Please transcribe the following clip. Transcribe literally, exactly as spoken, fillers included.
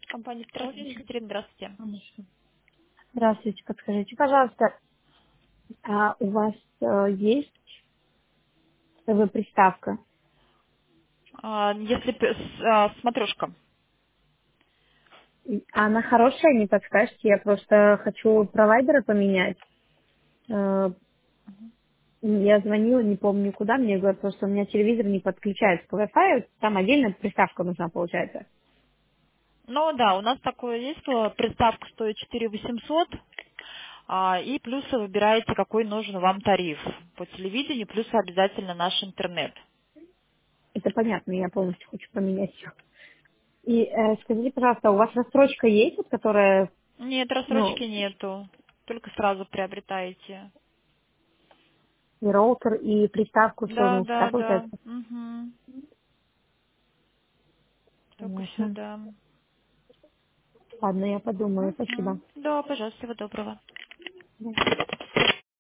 Компания «Петросвет», Екатерина, здравствуйте. Хорошо. Здравствуйте, подскажите, пожалуйста, а у вас э, есть ТВ-приставка? А, Если п- с- а, смотрешка. И Она хорошая, не подскажете? Я просто хочу провайдера поменять. Э, Я звонила, не помню куда, мне говорят, просто у меня телевизор не подключается к Wi-Fi, там отдельно приставка нужна, получается. Ну да, у нас такое есть, что приставка стоит четыре восемьсот, а, и плюс вы выбираете, какой нужен вам тариф по телевидению, плюс обязательно наш интернет. Это понятно, я полностью хочу поменять все. И э, скажите, пожалуйста, у вас рассрочка есть, вот, которая, Нет, ну, рассрочки нету, только сразу приобретаете. и роутер, и приставку все Да, вместе, да, да, да. получается? Угу. Только Понятно. сюда. Ладно, я подумаю, спасибо. Угу. Да, пожалуйста, всего доброго. Да.